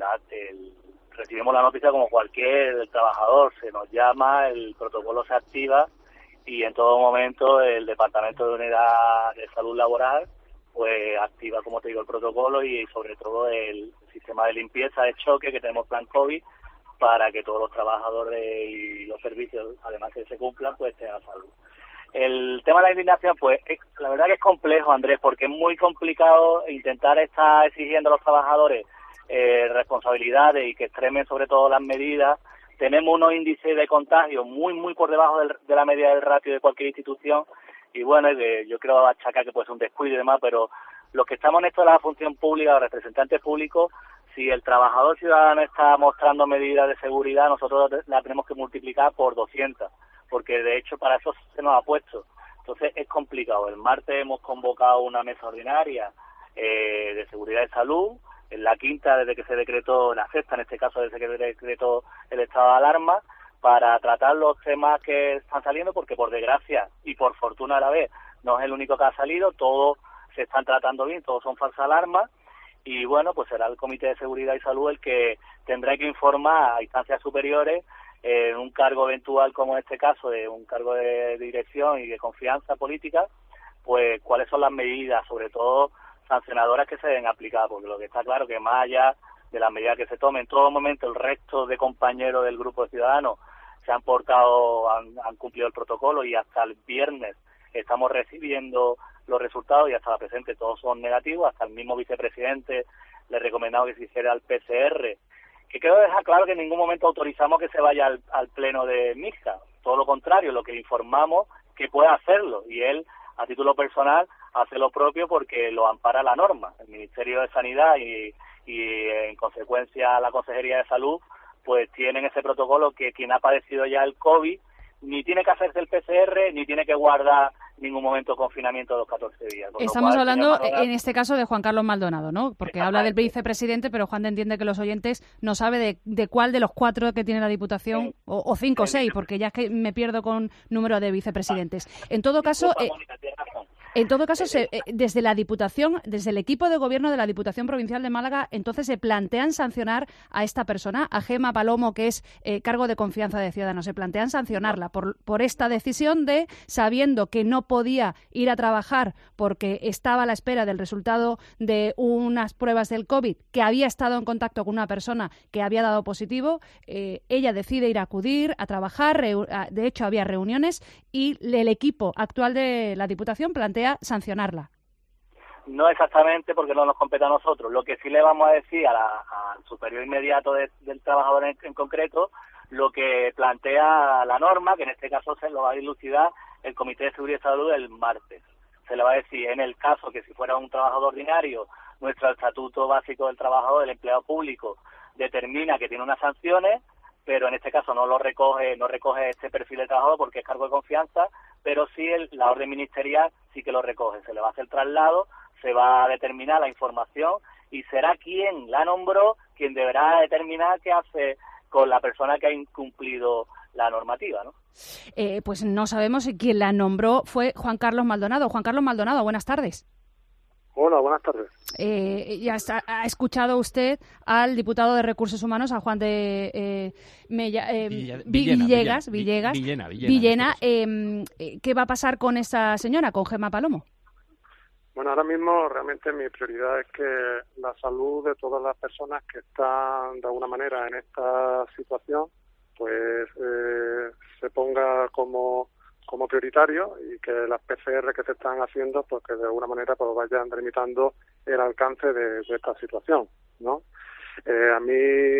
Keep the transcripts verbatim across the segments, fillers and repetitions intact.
el, recibimos la noticia como cualquier trabajador, se nos llama, el protocolo se activa y en todo momento el Departamento de Unidad de Salud Laboral pues activa, como te digo, el protocolo y sobre todo el sistema de limpieza de choque que tenemos plan COVID para que todos los trabajadores y los servicios, además que se cumplan, pues tengan salud. El tema de la indignación, pues es, la verdad que es complejo, Andrés, porque es muy complicado intentar estar exigiendo a los trabajadores eh, responsabilidades y que extremen sobre todo las medidas. Tenemos unos índices de contagio muy, muy por debajo del, de la media del ratio de cualquier institución y bueno, de, yo creo achacar que puede ser un descuido y demás, pero los que estamos en esto de la función pública, los representantes públicos, si el trabajador ciudadano está mostrando medidas de seguridad, nosotros la tenemos que multiplicar por doscientas, porque de hecho para eso se nos ha puesto. Entonces es complicado. El martes hemos convocado una mesa ordinaria eh, de seguridad y salud, en la quinta desde que se decretó, la sexta en este caso desde que se decretó el estado de alarma, para tratar los temas que están saliendo, porque por desgracia y por fortuna a la vez no es el único que ha salido, todos se están tratando bien, todos son falsas alarmas. Y bueno, pues será el Comité de Seguridad y Salud el que tendrá que informar a instancias superiores eh, en un cargo eventual como en este caso, de un cargo de dirección y de confianza política, pues cuáles son las medidas, sobre todo sancionadoras, que se deben aplicar, porque lo que está claro que más allá de las medidas que se tomen, en todo momento el resto de compañeros del grupo de ciudadanos se han portado, han, han cumplido el protocolo y hasta el viernes estamos recibiendo los resultados y hasta la presente todos son negativos. Hasta el mismo vicepresidente le he recomendado que se hiciera el P C R, que quiero dejar claro que en ningún momento autorizamos que se vaya al, al pleno de Mixta, todo lo contrario, lo que informamos que puede hacerlo y él a título personal hace lo propio porque lo ampara la norma. El Ministerio de Sanidad y, y en consecuencia la Consejería de Salud pues tienen ese protocolo que quien ha padecido ya el COVID ni tiene que hacerse el P C R ni tiene que guardar ningún momento de confinamiento de los catorce días. Estamos cual, hablando, Maldonado, en este caso, de Juan Carlos Maldonado, ¿no? Porque habla del vicepresidente, pero Juan entiende que los oyentes no sabe de, de cuál de los cuatro que tiene la Diputación, sí, o, o cinco o sí, seis, porque ya es que me pierdo con número de vicepresidentes. En todo caso... Eh, En todo caso, se, eh, desde la Diputación, desde el equipo de gobierno de la Diputación Provincial de Málaga, entonces se plantean sancionar a esta persona, a Gema Palomo, que es eh, cargo de confianza de Ciudadanos. Se plantean sancionarla por, por esta decisión de, sabiendo que no podía ir a trabajar porque estaba a la espera del resultado de unas pruebas del COVID, que había estado en contacto con una persona que había dado positivo, eh, ella decide ir a acudir, a trabajar, de hecho había reuniones y el equipo actual de la Diputación plantea sancionarla. No exactamente, porque no nos compete a nosotros. Lo que sí le vamos a decir a la, al superior inmediato de, del trabajador en, en concreto, lo que plantea la norma, que en este caso se lo va a dilucidar el Comité de Seguridad y Salud el martes. Se le va a decir, en el caso que si fuera un trabajador ordinario, nuestro Estatuto Básico del Trabajador, del Empleado Público, determina que tiene unas sanciones, pero en este caso no lo recoge, no recoge este perfil de trabajador porque es cargo de confianza, pero sí el, la orden ministerial sí que lo recoge. Se le va a hacer traslado, se va a determinar la información y será quien la nombró quien deberá determinar qué hace con la persona que ha incumplido la normativa, ¿no? Eh, pues no sabemos si quien la nombró fue Juan Carlos Maldonado. Juan Carlos Maldonado, buenas tardes. Hola, buenas tardes. Eh, ya está, ha escuchado usted al diputado de Recursos Humanos, a Juan de eh, Mella, eh, Villena, Villegas, Villegas, Villena, Villena, Villena eh, eh, ¿qué va a pasar con esta señora, con Gema Palomo? Bueno, ahora mismo realmente mi prioridad es que la salud de todas las personas que están de alguna manera en esta situación, pues eh, se ponga como como prioritario y que las P C R que se están haciendo, pues que de alguna manera pues vayan delimitando el alcance de, de esta situación, ¿no? Eh, a mí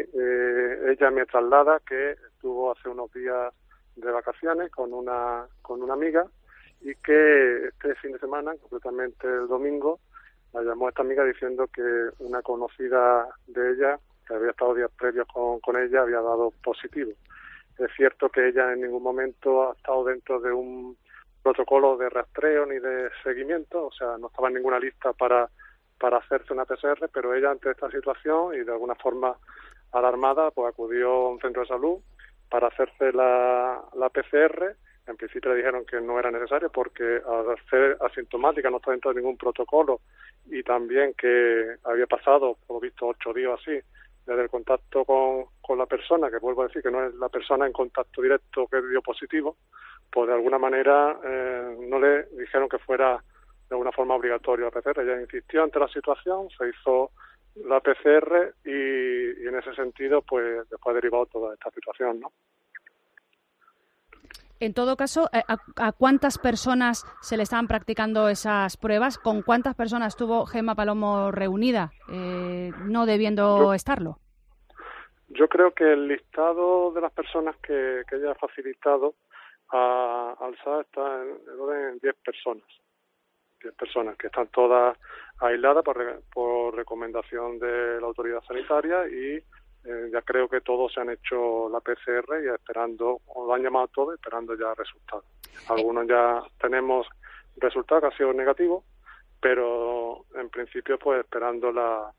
eh, ella me traslada que estuvo hace unos días de vacaciones con una con una amiga y que este fin de semana, concretamente el domingo, la llamó esta amiga diciendo que una conocida de ella, que había estado días previos con, con ella, había dado positivo. Es cierto que ella en ningún momento ha estado dentro de un protocolo de rastreo ni de seguimiento, o sea, no estaba en ninguna lista para, para hacerse una P C R, pero ella ante esta situación y de alguna forma alarmada, pues acudió a un centro de salud para hacerse la, la P C R. En principio le dijeron que no era necesario porque al ser asintomática no está dentro de ningún protocolo y también que había pasado, por lo visto, ocho días así desde el contacto con, con la persona, que vuelvo a decir que no es la persona en contacto directo que dio positivo, pues de alguna manera eh, no le dijeron que fuera de alguna forma obligatorio la P C R. Ella insistió ante la situación, se hizo la P C R y, y en ese sentido pues después ha derivado toda esta situación, ¿no? En todo caso, ¿a, a cuántas personas se le estaban practicando esas pruebas? ¿Con cuántas personas estuvo Gemma Palomo reunida, eh, no debiendo yo, estarlo? Yo creo que el listado de las personas que, que ella ha facilitado a, al S A está en, en diez personas. diez personas que están todas aisladas por, por recomendación de la autoridad sanitaria y Eh, ya creo que todos se han hecho la P C R y esperando, o lo han llamado todos, esperando ya resultados. Algunos ya tenemos resultados que ha sido negativo, pero en principio pues esperando la,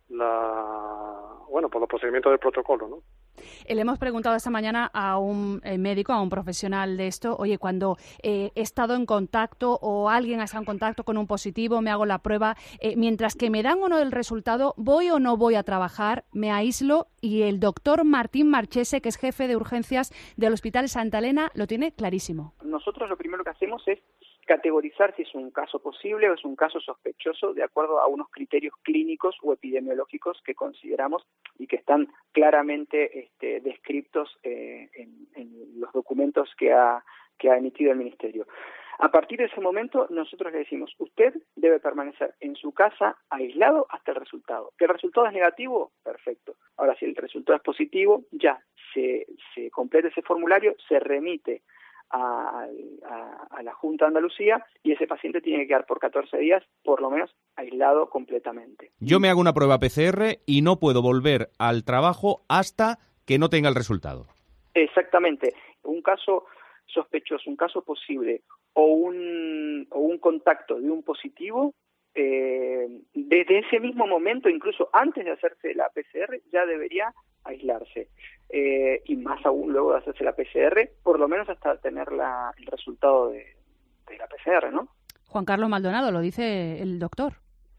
la bueno, por los procedimientos del protocolo, ¿no? Le hemos preguntado esta mañana a un eh, médico, a un profesional de esto, oye, cuando eh, he estado en contacto o alguien ha estado en contacto con un positivo, me hago la prueba, eh, mientras que me dan o no el resultado, ¿voy o no voy a trabajar? Me aíslo y el doctor Martín Marchese, que es jefe de urgencias del Hospital Santa Elena, lo tiene clarísimo. Nosotros lo primero que hacemos es categorizar si es un caso posible o es un caso sospechoso de acuerdo a unos criterios clínicos o epidemiológicos que consideramos y que están claramente este, descritos eh, en, en los documentos que ha, que ha emitido el Ministerio. A partir de ese momento nosotros le decimos, usted debe permanecer en su casa aislado hasta el resultado. ¿Que el resultado es negativo? Perfecto. Ahora, si el resultado es positivo, ya se, se completa ese formulario, se remite A, a, a la Junta de Andalucía y ese paciente tiene que quedar por catorce días, por lo menos, aislado completamente. Yo me hago una prueba P C R y no puedo volver al trabajo hasta que no tenga el resultado. Exactamente. Un caso sospechoso, un caso posible o un, o un contacto de un positivo, eh, desde ese mismo momento, incluso antes de hacerse la P C R, ya debería aislarse. Eh, y más aún luego de hacerse la P C R, por lo menos hasta tener la, el resultado de, de la P C R, ¿no? Juan Carlos Maldonado, lo dice el doctor.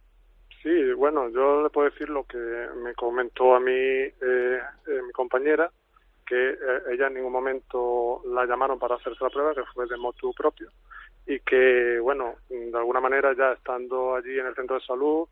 Sí, bueno, yo le puedo decir lo que me comentó a mí eh, eh, mi compañera, que eh, ella en ningún momento la llamaron para hacerse la prueba, que fue de motu propio, y que, bueno, de alguna manera ya estando allí en el centro de salud,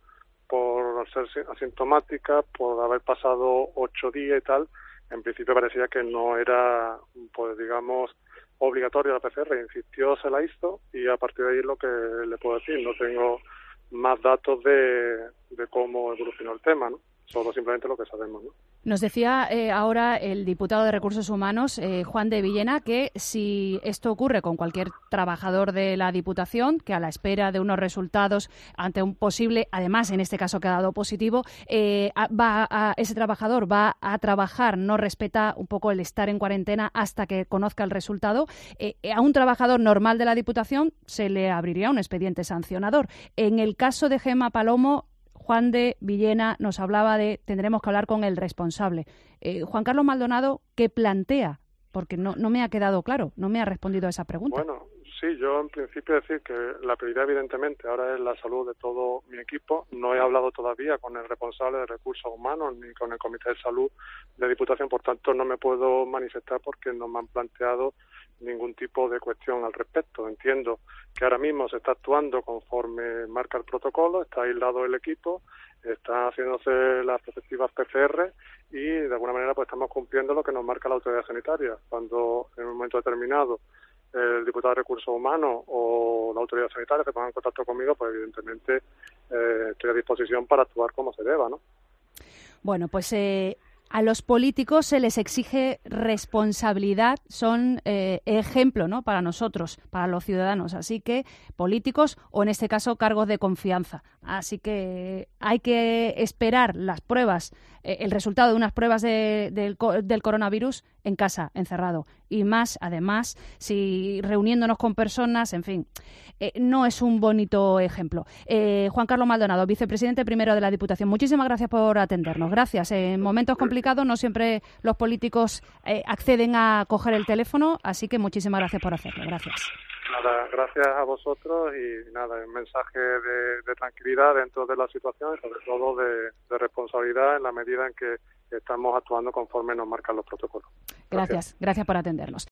por ser asintomática, por haber pasado ocho días y tal, en principio parecía que no era, pues digamos, obligatoria la P C R. Insistió, se la hizo y a partir de ahí lo que le puedo decir. No tengo más datos de, de cómo evolucionó el tema, ¿no? Solo simplemente lo que sabemos, ¿no? Nos decía eh, ahora el diputado de Recursos Humanos, eh, Juan de Villena, que si esto ocurre con cualquier trabajador de la Diputación, que a la espera de unos resultados ante un posible, además en este caso que ha dado positivo, eh, va a, ese trabajador va a trabajar, no respeta un poco el estar en cuarentena hasta que conozca el resultado, eh, a un trabajador normal de la Diputación se le abriría un expediente sancionador. En el caso de Gemma Palomo, Juan de Villena nos hablaba de tendremos que hablar con el responsable. Eh, Juan Carlos Maldonado, ¿qué plantea? Porque no, no me ha quedado claro, no me ha respondido a esa pregunta. Bueno, sí, yo en principio decir que la prioridad evidentemente ahora es la salud de todo mi equipo. No he hablado todavía con el responsable de Recursos Humanos ni con el Comité de Salud de Diputación, por tanto no me puedo manifestar porque no me han planteado ningún tipo de cuestión al respecto. Entiendo que ahora mismo se está actuando conforme marca el protocolo, está aislado el equipo, están haciéndose las respectivas P C R y de alguna manera pues estamos cumpliendo lo que nos marca la autoridad sanitaria. Cuando en un momento determinado el diputado de Recursos Humanos o la autoridad sanitaria se pongan en contacto conmigo, pues evidentemente eh, estoy a disposición para actuar como se deba, ¿no? Bueno, pues eh, a los políticos se les exige responsabilidad, son eh, ejemplo, ¿no?, para nosotros, para los ciudadanos. Así que políticos o, en este caso, cargos de confianza. Así que hay que esperar las pruebas, eh, el resultado de unas pruebas de, del, del coronavirus en casa, encerrado. Y más, además, si reuniéndonos con personas, en fin, eh, no es un bonito ejemplo. Eh, Juan Carlos Maldonado, vicepresidente primero de la Diputación, muchísimas gracias por atendernos. Gracias. En momentos complicados no siempre los políticos eh, acceden a coger el teléfono, así que muchísimas gracias por hacerlo. Gracias. Nada, gracias a vosotros y nada, un mensaje de, de tranquilidad dentro de la situación y sobre todo de, de responsabilidad en la medida en que estamos actuando conforme nos marcan los protocolos. Gracias, gracias por atendernos.